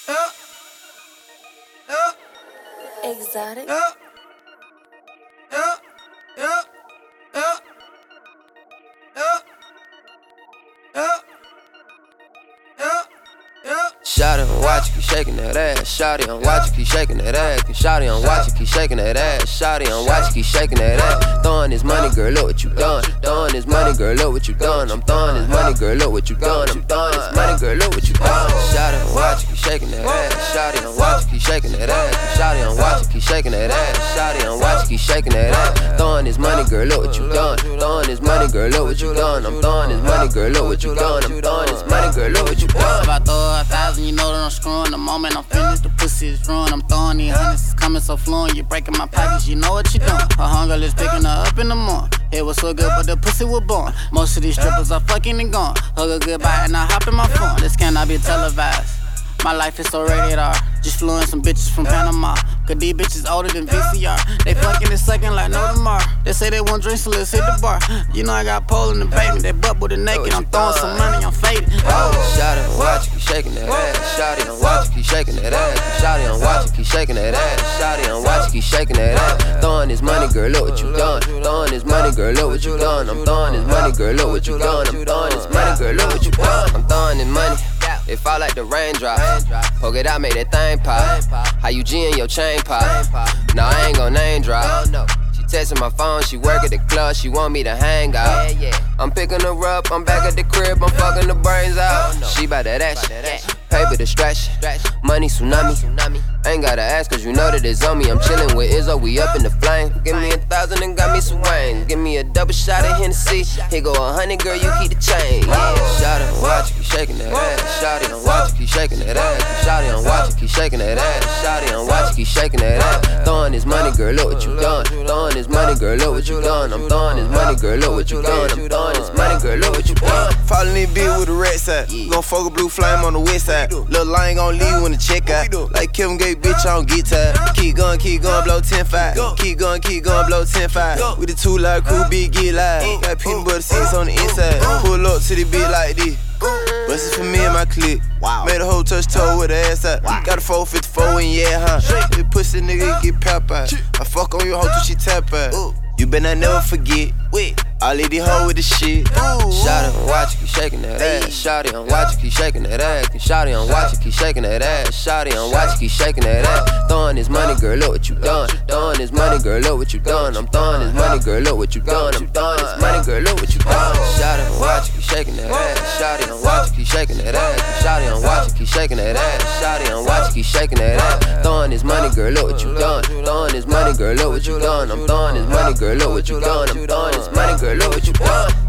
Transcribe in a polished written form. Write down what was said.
Exotic. Shawty on watch you, keep shaking that ass. Shawty on watch you, keep shaking that ass. Shawty on watch you, keep shaking that ass. Shawty on watch you, keep shaking that ass. Throwing this money, girl, look what you done. Throwing this money, girl, look what you done. I'm throwing this money, girl, look what you done. I'm throwing this money, girl, look what you done. Shawty on watch you, keep shaking that ass. Shawty on watch you, keep shaking that ass. Shawty on watch you, keep shaking that ass. Shawty on watch you, keep shaking that ass. Throwing this money, girl, look what you done. Throwing this money, girl, look what you done. I'm throwing this money, girl, look what you done. I'm throwing this money, girl, look what you done. If I throw 1,000, you know that I'm screwing. The moment I'm finished, the pussy is ruined. I'm throwing these hundreds, it's coming so fluent. You breaking my pockets, you know what you doing. Her hunger is picking her up in the morning. It was so good, but the pussy was born. Most of these strippers are fucking and gone. Hug a goodbye and I hop in my phone. This cannot be televised. My life is so rated R. Just flew in some bitches from Panama. Cause these bitches older than VCR. They fucking and sucking like no tomorrow. They say they want drinks, so let's hit the bar. You know I got pole in the baby. They butt with the naked. I'm throwing some money, I'm faded. Shawty on watch you, keep shaking that ass. Shawty on watch you, keep shaking that ass. Shawty on watch you, keep shaking that ass. Shawty on watch you, keep shaking that ass. Throwing this money, girl, look what you done. Throwing this money, girl, look what you done. I'm throwing this money, girl, look what you done. I'm throwing this money, girl, look what you done. I'm throwing this money. It fall like the raindrops. Poke it out, make that thing pop. How you G in your chain pop? Nah, I ain't gon' name drop. She texting my phone, she work at the club, she want me to hang out. I'm picking her up, I'm back at the crib, I'm fucking the brains out. She bout that action, paper distraction, money tsunami. Ain't gotta ask cause you know that it's on me. I'm chillin' with Izzo, we up in the flame. Give me 1,000 and got me some wings. Give me a double shot of Hennessy. Here go 100, girl, you keep the chain. Shawty on watch you, keep shaking that ass. Shawty on watch you, keep shaking that ass. Shawty on watch you, keep shaking that ass. Shawty on watch you, keep shaking that ass. Throwing this money, girl, look what you done. Throwing this money, girl, look what you done. I'm throwing this money, girl, look what you done. I'm throwing this money, girl, look what you done. Fallin' in bit with the red side. Gon' fuck a blue flame on the west side. Lil' Lion gon' leave when the check out. Like Kevin Gates, bitch, I don't get tired. Keep going, blow 10-5. Keep going, blow 10-5. With the 2 live crew, big get live. Got peanut butter seeds on the inside. Pull up to the beat like this. Bust it for me and my clique. Made a whole touch toe with the ass out. Got a 454 in, yeah, huh? This pussy nigga get pop out. I fuck on your hoe till she tap out. You better never forget. I leave the hoe with the shit. Shawty on watch you, keep shaking that ass. Shawty on watch you, keep shaking that ass. Shawty on watch you, keep shaking that ass. Shawty on watch you, keep shaking that ass. Throwing this money, girl, look what you done. Throwing this money, girl, look what you done. I'm throwing this money, girl, look what you done. I'm throwing this money, girl, look what you done. Shawty on watch you, keep shaking that ass. Shawty on watch you, keep shaking that ass. Shawty on watch you, keep shaking that ass. Shawty on watch you, keep shaking that ass. Throwing this money, girl, look what you done. Throwing this money, girl, look what you done. I'm throwing this money, girl, look what you done. I'm throwing this money, girl, look what you done.